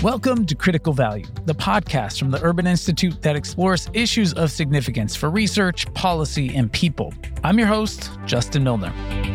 Welcome to Critical Value, the podcast from the Urban Institute that explores issues of significance for research, policy, and people. I'm your host, Justin Milner.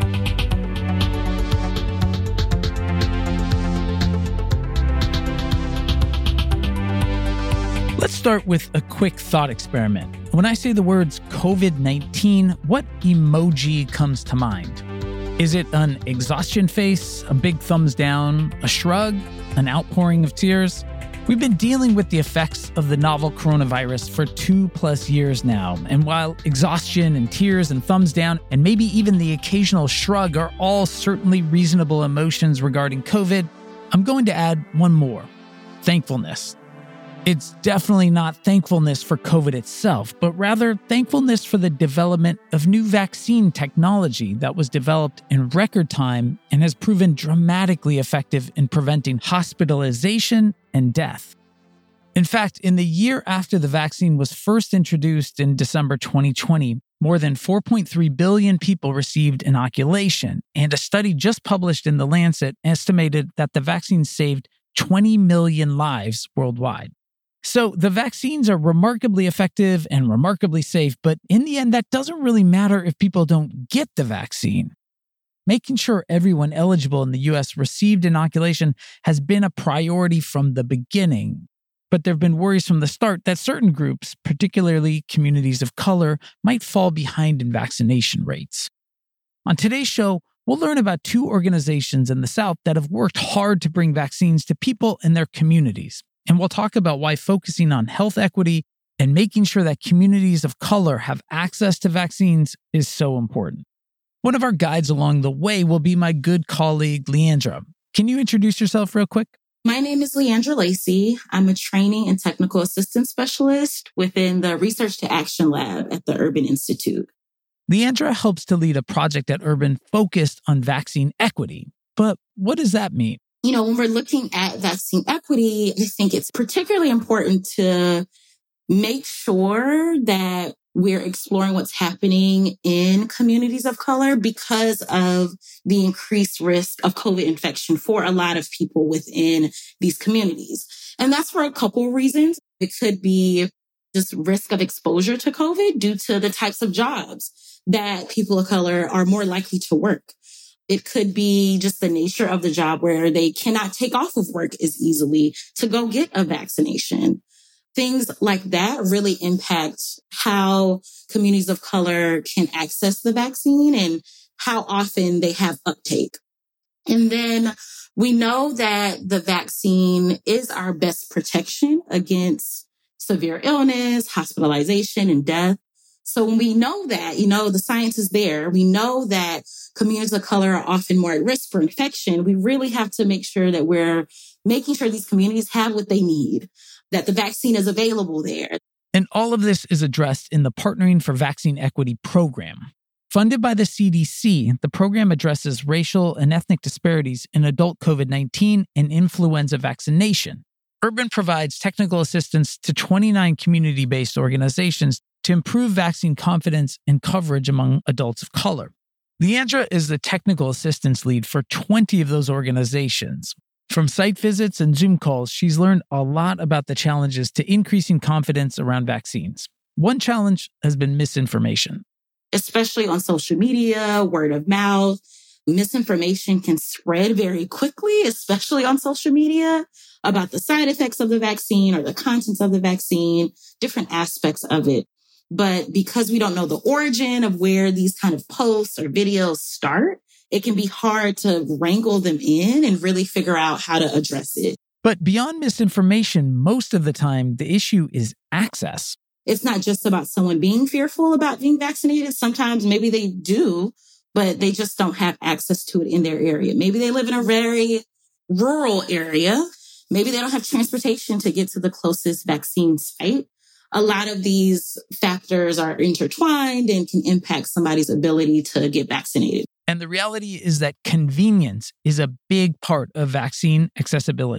Let's start with a quick thought experiment. When I say the words COVID-19, what emoji comes to mind? Is it an exhaustion face, a big thumbs down, a shrug, an outpouring of tears? We've been dealing with the effects of the novel coronavirus for 2+ years now. And while exhaustion and tears and thumbs down, and maybe even the occasional shrug are all certainly reasonable emotions regarding COVID, I'm going to add one more: thankfulness. It's definitely not thankfulness for COVID itself, but rather thankfulness for the development of new vaccine technology that was developed in record time and has proven dramatically effective in preventing hospitalization and death. In fact, in the year after the vaccine was first introduced in December 2020, more than 4.3 billion people received inoculation, and a study just published in The Lancet estimated that the vaccine saved 20 million lives worldwide. So the vaccines are remarkably effective and remarkably safe, but in the end, that doesn't really matter if people don't get the vaccine. Making sure everyone eligible in the U.S. received inoculation has been a priority from the beginning. But there have been worries from the start that certain groups, particularly communities of color, might fall behind in vaccination rates. On today's show, we'll learn about two organizations in the South that have worked hard to bring vaccines to people in their communities. And we'll talk about why focusing on health equity and making sure that communities of color have access to vaccines is so important. One of our guides along the way will be my good colleague, Leandra. Can you introduce yourself real quick? My name is Leandra Lacey. I'm a training and technical assistance specialist within the Research to Action Lab at the Urban Institute. Leandra helps to lead a project at Urban focused on vaccine equity. But what does that mean? When we're looking at vaccine equity, I think it's particularly important to make sure that we're exploring what's happening in communities of color because of the increased risk of COVID infection for a lot of people within these communities. And that's for a couple of reasons. It could be just risk of exposure to COVID due to the types of jobs that people of color are more likely to work. It could be just the nature of the job where they cannot take off of work as easily to go get a vaccination. Things like that really impact how communities of color can access the vaccine and how often they have uptake. And then we know that the vaccine is our best protection against severe illness, hospitalization, and death. So when we know that, the science is there, we know that communities of color are often more at risk for infection, we really have to make sure that we're making sure these communities have what they need, that the vaccine is available there. And all of this is addressed in the Partnering for Vaccine Equity program. Funded by the CDC, the program addresses racial and ethnic disparities in adult COVID-19 and influenza vaccination. Urban provides technical assistance to 29 community-based organizations to improve vaccine confidence and coverage among adults of color. Leandra is the technical assistance lead for 20 of those organizations. From site visits and Zoom calls, she's learned a lot about the challenges to increasing confidence around vaccines. One challenge has been misinformation. Especially on social media, word of mouth, misinformation can spread very quickly, especially on social media, about the side effects of the vaccine or the contents of the vaccine, different aspects of it. But because we don't know the origin of where these kind of posts or videos start, it can be hard to wrangle them in and really figure out how to address it. But beyond misinformation, most of the time, the issue is access. It's not just about someone being fearful about being vaccinated. Sometimes maybe they do, but they just don't have access to it in their area. Maybe they live in a very rural area. Maybe they don't have transportation to get to the closest vaccine site. A lot of these factors are intertwined and can impact somebody's ability to get vaccinated. And the reality is that convenience is a big part of vaccine accessibility.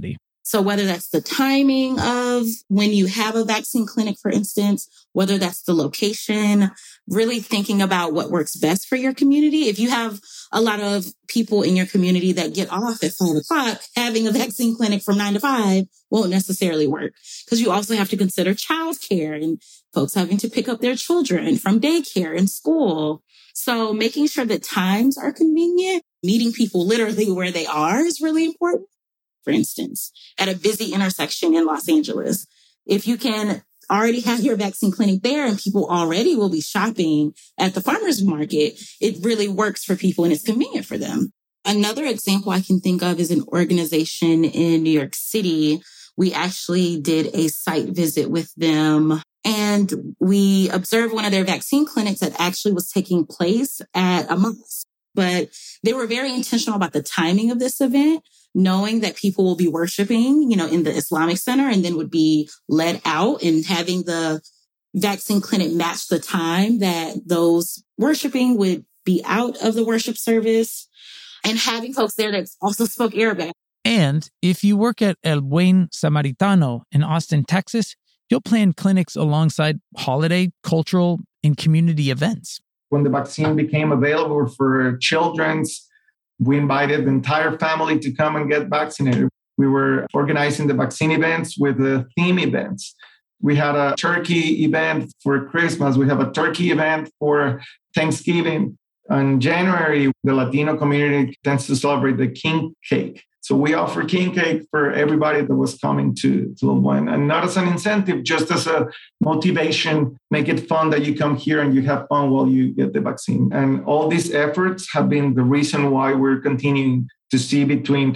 So whether that's the timing of when you have a vaccine clinic, for instance, whether that's the location, really thinking about what works best for your community. If you have a lot of people in your community that get off at 5:00, having a vaccine clinic from 9 to 5 won't necessarily work, because you also have to consider childcare and folks having to pick up their children from daycare and school. So making sure that times are convenient, meeting people literally where they are is really important. For instance, at a busy intersection in Los Angeles, if you can already have your vaccine clinic there and people already will be shopping at the farmer's market, it really works for people and it's convenient for them. Another example I can think of is an organization in New York City. We actually did a site visit with them, and we observed one of their vaccine clinics that actually was taking place at a mosque. But they were very intentional about the timing of this event, knowing that people will be worshiping, in the Islamic Center and then would be led out, and having the vaccine clinic match the time that those worshiping would be out of the worship service, and having folks there that also spoke Arabic. And if you work at El Buen Samaritano in Austin, Texas, you'll plan clinics alongside holiday, cultural, and community events. When the vaccine became available for children, we invited the entire family to come and get vaccinated. We were organizing the vaccine events with the theme events. We had a turkey event for Christmas. We have a turkey event for Thanksgiving. In January, the Latino community tends to celebrate the king cake. So we offer king cake for everybody that was coming to El Buen, and not as an incentive, just as a motivation. Make it fun that you come here and you have fun while you get the vaccine. And all these efforts have been the reason why we're continuing to see between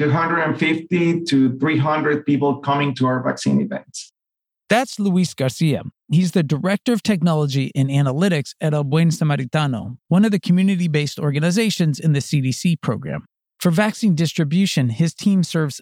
250 to 300 people coming to our vaccine events. That's Luis Garcia. He's the Director of Technology and Analytics at El Buen Samaritano, one of the community-based organizations in the CDC program. For vaccine distribution, his team serves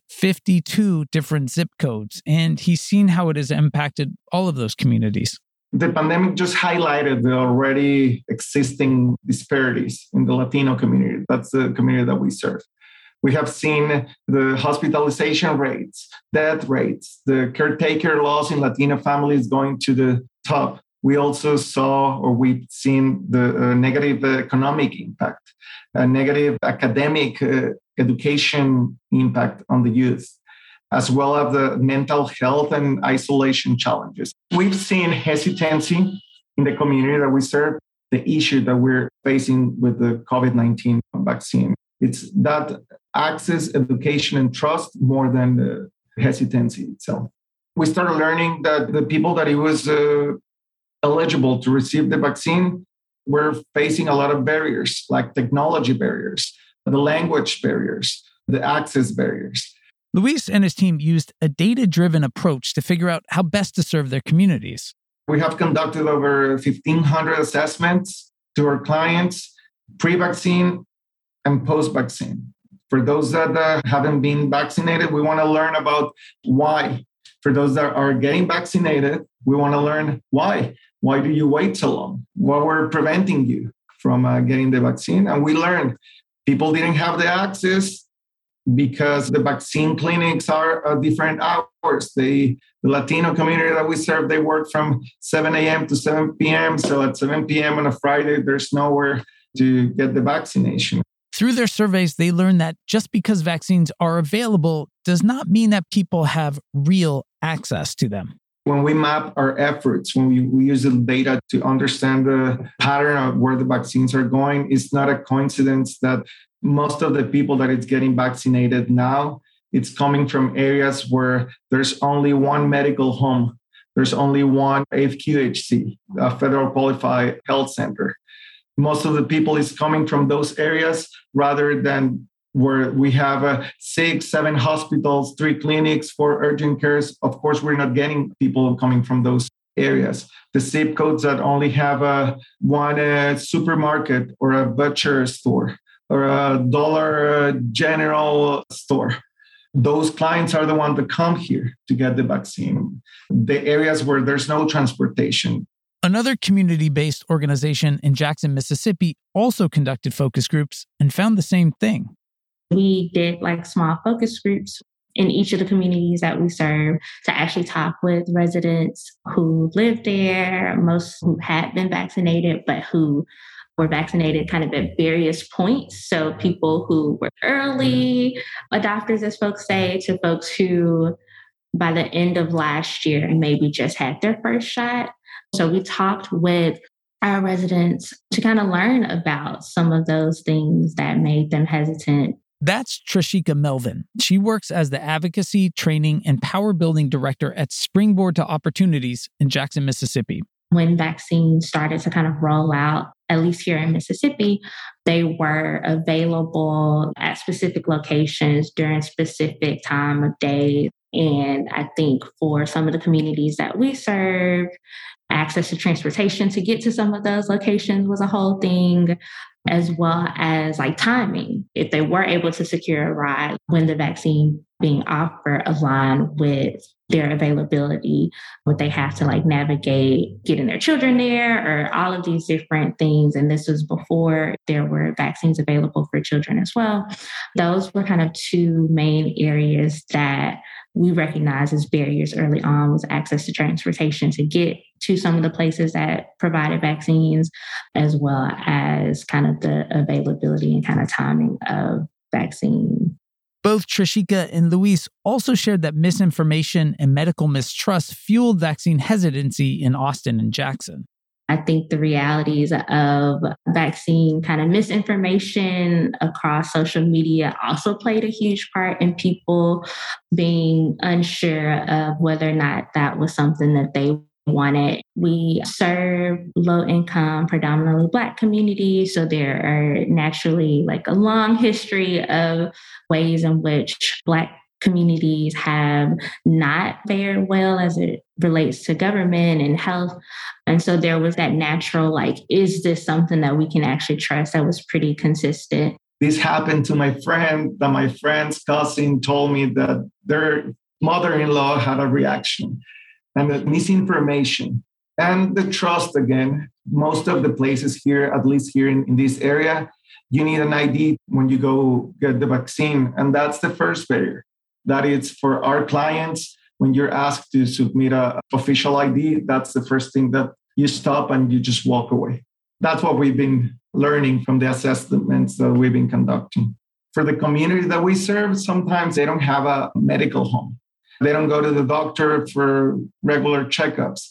52 different zip codes, and he's seen how it has impacted all of those communities. The pandemic just highlighted the already existing disparities in the Latino community. That's the community that we serve. We have seen the hospitalization rates, death rates, the caretaker loss in Latino families going to the top. We also saw, or we've seen, the negative economic impact, a negative academic education impact on the youth, as well as the mental health and isolation challenges. We've seen hesitancy in the community that we serve, the issue that we're facing with the COVID-19 vaccine. It's that access, education, and trust more than the hesitancy itself. We started learning that the people that it was eligible to receive the vaccine were facing a lot of barriers, like technology barriers, the language barriers, the access barriers. Luis and his team used a data-driven approach to figure out how best to serve their communities. We have conducted over 1,500 assessments to our clients, pre-vaccine and post-vaccine. For those that haven't been vaccinated, we want to learn about why. For those that are getting vaccinated, we want to learn why. Why do you wait so long? What were preventing you from getting the vaccine? And we learned people didn't have the access because the vaccine clinics are at different hours. The Latino community that we serve, they work from 7 a.m. to 7 p.m. So at 7 p.m. on a Friday, there's nowhere to get the vaccination. Through their surveys, they learned that just because vaccines are available does not mean that people have real access to them. When we map our efforts, when we use the data to understand the pattern of where the vaccines are going, it's not a coincidence that most of the people that is getting vaccinated now, it's coming from areas where there's only one medical home. There's only one FQHC, a federal qualified health center. Most of the people is coming from those areas rather than where we have 6, 7 hospitals, 3 clinics, 4 urgent cares. Of course, we're not getting people coming from those areas. The zip codes that only have one supermarket or a butcher store or a Dollar General store. Those clients are the ones that come here to get the vaccine. The areas where there's no transportation. Another community-based organization in Jackson, Mississippi also conducted focus groups and found the same thing. We did small focus groups in each of the communities that we serve to actually talk with residents who live there, most who had been vaccinated, but who were vaccinated kind of at various points. So people who were early adopters, as folks say, to folks who by the end of last year maybe just had their first shot. So we talked with our residents to kind of learn about some of those things that made them hesitant. That's Trishika Melvin. She works as the Advocacy, Training, and Power Building Director at Springboard to Opportunities in Jackson, Mississippi. When vaccines started to kind of roll out, at least here in Mississippi, they were available at specific locations during specific time of day. And I think for some of the communities that we serve, access to transportation to get to some of those locations was a whole thing, as well as like timing. If they were able to secure a ride when the vaccine being offered aligned with their availability, would they have to like navigate getting their children there or all of these different things? And this was before there were vaccines available for children as well. Those were kind of two main areas that we recognize as barriers early on, was access to transportation to get to some of the places that provided vaccines, as well as kind of the availability and kind of timing of vaccine. Both Trishika and Luis also shared that misinformation and medical mistrust fueled vaccine hesitancy in Austin and Jackson. I think the realities of vaccine kind of misinformation across social media also played a huge part in people being unsure of whether or not that was something that they wanted. We serve low-income, predominantly Black communities, so there are naturally like a long history of ways in which Black communities have not fared well as it relates to government and health. And so there was that natural, like, is this something that we can actually trust? That was pretty consistent. This happened to my friend, that my friend's cousin told me that their mother-in-law had a reaction, and the misinformation and the trust again. Most of the places here, at least here in this area, you need an ID when you go get the vaccine. And that's the first barrier. That is for our clients, when you're asked to submit an official ID, that's the first thing that you stop and you just walk away. That's what we've been learning from the assessments that we've been conducting. For the community that we serve, sometimes they don't have a medical home. They don't go to the doctor for regular checkups.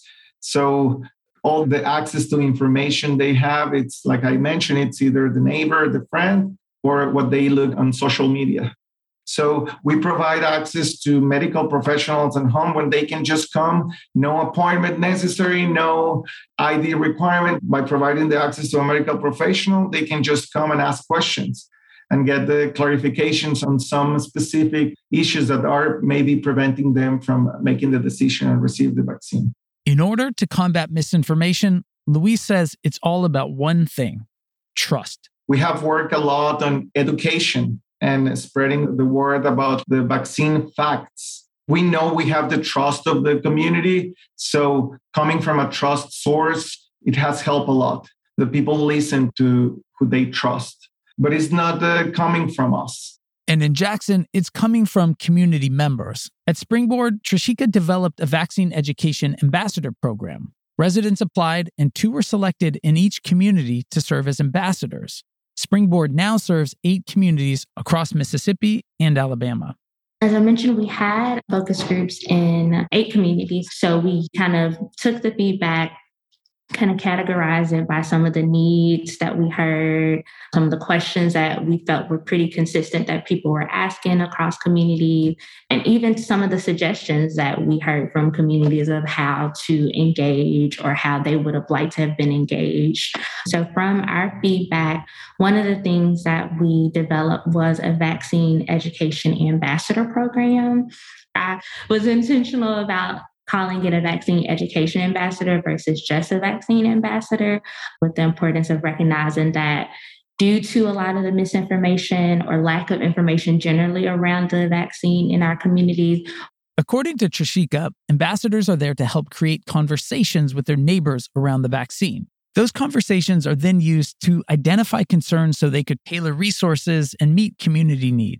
So all the access to information they have, it's like I mentioned, it's either the neighbor, the friend, or what they look on social media. So we provide access to medical professionals at home when they can just come, no appointment necessary, no ID requirement. By providing the access to a medical professional, they can just come and ask questions and get the clarifications on some specific issues that are maybe preventing them from making the decision and receive the vaccine. In order to combat misinformation, Luis says it's all about one thing: trust. We have worked a lot on education and spreading the word about the vaccine facts. We know we have the trust of the community. So coming from a trust source, it has helped a lot. The people listen to who they trust, but it's not coming from us. And in Jackson, it's coming from community members. At Springboard, Trishika developed a vaccine education ambassador program. Residents applied, and 2 were selected in each community to serve as ambassadors. Springboard now serves 8 communities across Mississippi and Alabama. As I mentioned, we had focus groups in 8 communities. So we kind of took the feedback, kind of categorized it by some of the needs that we heard, some of the questions that we felt were pretty consistent that people were asking across communities, and even some of the suggestions that we heard from communities of how to engage or how they would have liked to have been engaged. So from our feedback, one of the things that we developed was a vaccine education ambassador program. I was intentional about calling it a vaccine education ambassador versus just a vaccine ambassador, with the importance of recognizing that due to a lot of the misinformation or lack of information generally around the vaccine in our communities. According to Trishika, ambassadors are there to help create conversations with their neighbors around the vaccine. Those conversations are then used to identify concerns so they could tailor resources and meet community needs.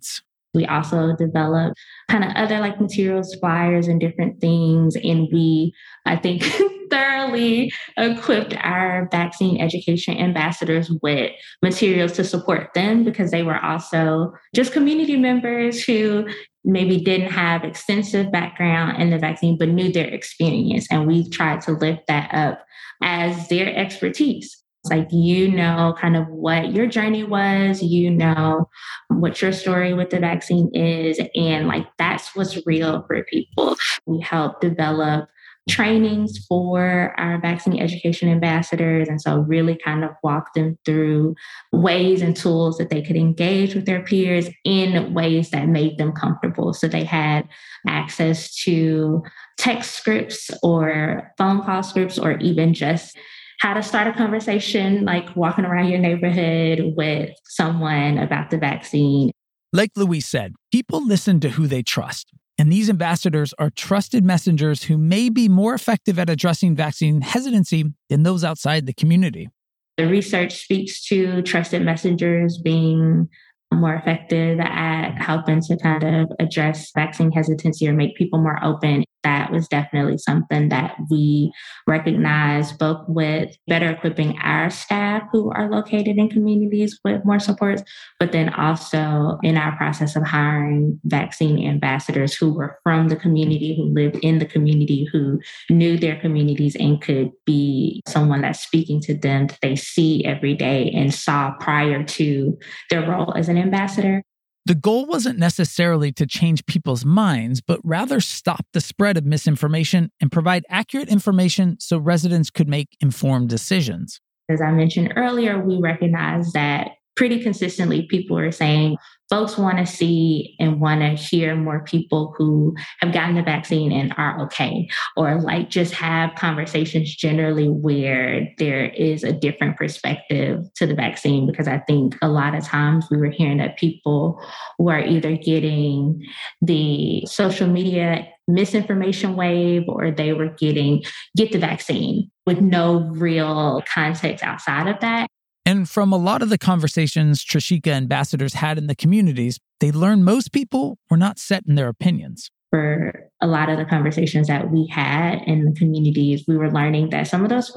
We also developed kind of other like materials, flyers, and different things. And we, I think, thoroughly equipped our vaccine education ambassadors with materials to support them because they were also just community members who maybe didn't have extensive background in the vaccine, but knew their experience. And we tried to lift that up as their expertise. It's like, kind of what your journey was, what your story with the vaccine is. And like, that's what's real for people. We help develop trainings for our vaccine education ambassadors. And so really kind of walk them through ways and tools that they could engage with their peers in ways that made them comfortable. So they had access to text scripts or phone call scripts, or even just how to start a conversation, like walking around your neighborhood with someone about the vaccine. Like Louise said, people listen to who they trust. And these ambassadors are trusted messengers who may be more effective at addressing vaccine hesitancy than those outside the community. The research speaks to trusted messengers being more effective at helping to kind of address vaccine hesitancy or make people more open. That was definitely something that we recognized, both with better equipping our staff who are located in communities with more supports, but then also in our process of hiring vaccine ambassadors who were from the community, who lived in the community, who knew their communities and could be someone that's speaking to them that they see every day and saw prior to their role as an ambassador. The goal wasn't necessarily to change people's minds, but rather stop the spread of misinformation and provide accurate information so residents could make informed decisions. As I mentioned earlier, we recognize that pretty consistently people are saying folks want to see and want to hear more people who have gotten the vaccine and are okay, or like just have conversations generally where there is a different perspective to the vaccine. Because I think a lot of times we were hearing that people were either getting the social media misinformation wave, or they were get the vaccine with no real context outside of that. And from a lot of the conversations Trishika ambassadors had in the communities, they learned most people were not set in their opinions. For a lot of the conversations that we had in the communities, we were learning that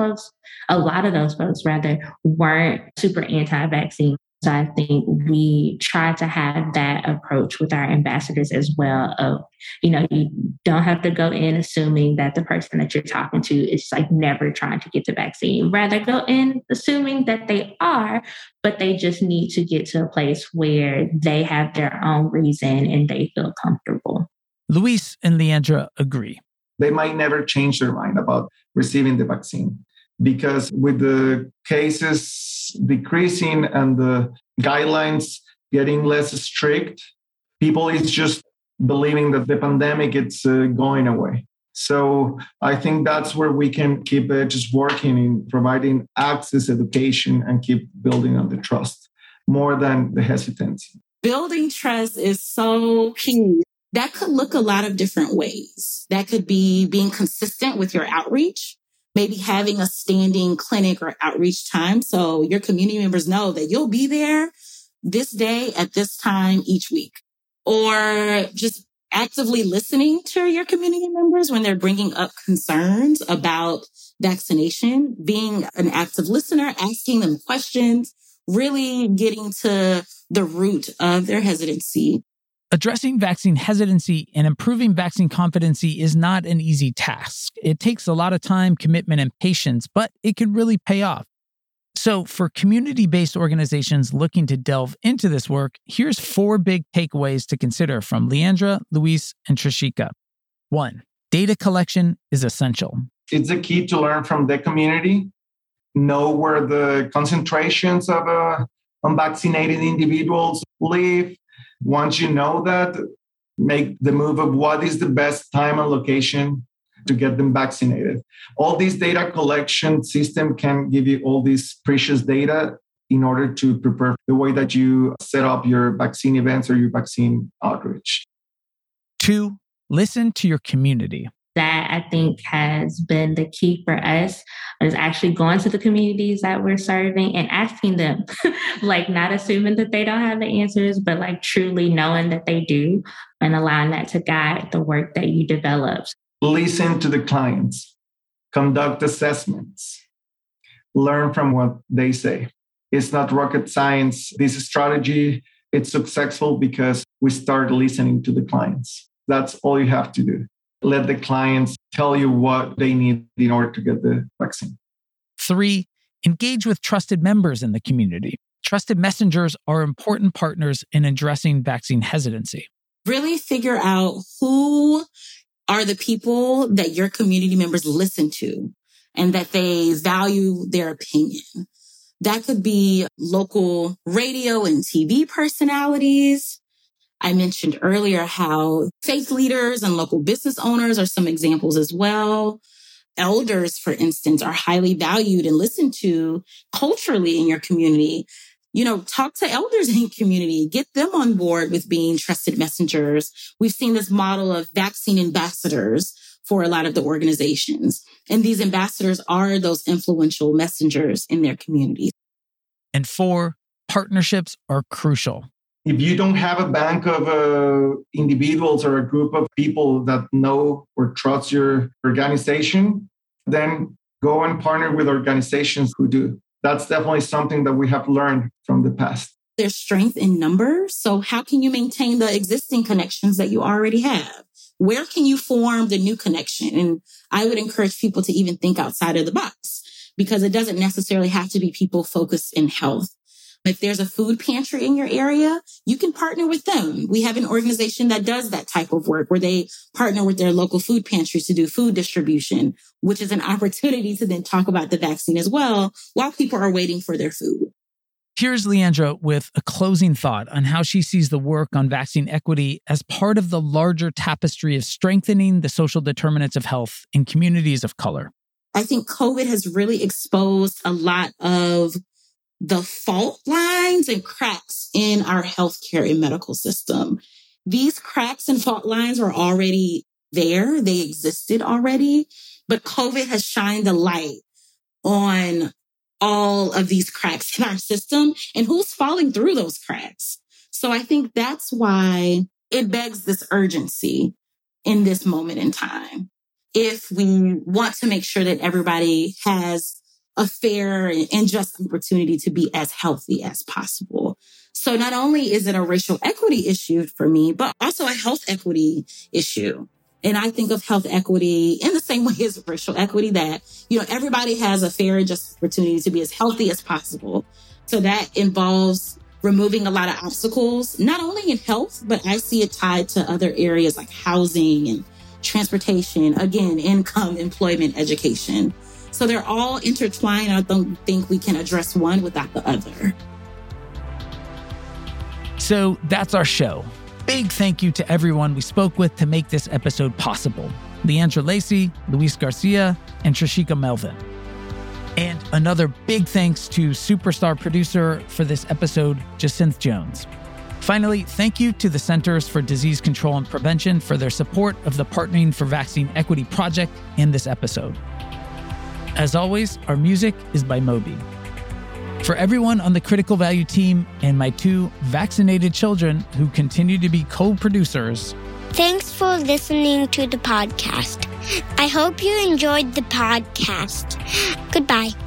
a lot of those folks weren't super anti-vaccine. So I think we try to have that approach with our ambassadors as well of, you don't have to go in assuming that the person that you're talking to is like never trying to get the vaccine. Rather go in assuming that they are, but they just need to get to a place where they have their own reason and they feel comfortable. Luis and Leandra agree. They might never change their mind about receiving the vaccine, because with the cases decreasing and the guidelines getting less strict, people is just believing that the pandemic it's going away. So I think that's where we can keep just working in providing access, education, and keep building on the trust more than the hesitancy. Building trust is so key. That could look a lot of different ways. That could be being consistent with your outreach, maybe having a standing clinic or outreach time so your community members know that you'll be there this day at this time each week. Or just actively listening to your community members when they're bringing up concerns about vaccination, being an active listener, asking them questions, really getting to the root of their hesitancy. Addressing vaccine hesitancy and improving vaccine competency is not an easy task. It takes a lot of time, commitment, and patience, but it can really pay off. So for community-based organizations looking to delve into this work, here's 4 big takeaways to consider from Leandra, Luis, and Trishika. 1, data collection is essential. It's a key to learn from the community, know where the concentrations of unvaccinated individuals live. Once you know that, make the move of what is the best time and location to get them vaccinated. All these data collection system can give you all this precious data in order to prepare the way that you set up your vaccine events or your vaccine outreach. 2, listen to your community. That I think has been the key for us, is actually going to the communities that we're serving and asking them, like not assuming that they don't have the answers, but like truly knowing that they do and allowing that to guide the work that you develop. Listen to the clients, conduct assessments, learn from what they say. It's not rocket science. This strategy, it's successful because we start listening to the clients. That's all you have to do. Let the clients tell you what they need in order to get the vaccine. 3, engage with trusted members in the community. Trusted messengers are important partners in addressing vaccine hesitancy. Really figure out who are the people that your community members listen to and that they value their opinion. That could be local radio and TV personalities. I mentioned earlier how faith leaders and local business owners are some examples as well. Elders, for instance, are highly valued and listened to culturally in your community. Talk to elders in your community, get them on board with being trusted messengers. We've seen this model of vaccine ambassadors for a lot of the organizations. And these ambassadors are those influential messengers in their communities. And 4, partnerships are crucial. If you don't have a bank of individuals or a group of people that know or trust your organization, then go and partner with organizations who do. That's definitely something that we have learned from the past. There's strength in numbers. So how can you maintain the existing connections that you already have? Where can you form the new connection? And I would encourage people to even think outside of the box, because it doesn't necessarily have to be people focused in health. If there's a food pantry in your area, you can partner with them. We have an organization that does that type of work where they partner with their local food pantries to do food distribution, which is an opportunity to then talk about the vaccine as well while people are waiting for their food. Here's Leandra with a closing thought on how she sees the work on vaccine equity as part of the larger tapestry of strengthening the social determinants of health in communities of color. I think COVID has really exposed a lot of the fault lines and cracks in our healthcare and medical system. These cracks and fault lines were already there. They existed already, but COVID has shined the light on all of these cracks in our system and who's falling through those cracks. So I think that's why it begs this urgency in this moment in time. If we want to make sure that everybody has a fair and just opportunity to be as healthy as possible. So not only is it a racial equity issue for me, but also a health equity issue. And I think of health equity in the same way as racial equity, that, everybody has a fair and just opportunity to be as healthy as possible. So that involves removing a lot of obstacles, not only in health, but I see it tied to other areas like housing and transportation, again, income, employment, education. So they're all intertwined. I don't think we can address one without the other. So that's our show. Big thank you to everyone we spoke with to make this episode possible. Leandra Lacy, Luis Garcia, and Trishika Melvin. And another big thanks to superstar producer for this episode, Jacinth Jones. Finally, thank you to the Centers for Disease Control and Prevention for their support of the Partnering for Vaccine Equity project in this episode. As always, our music is by Moby. For everyone on the Critical Value team and my 2 vaccinated children who continue to be co-producers, thanks for listening to the podcast. I hope you enjoyed the podcast. Goodbye.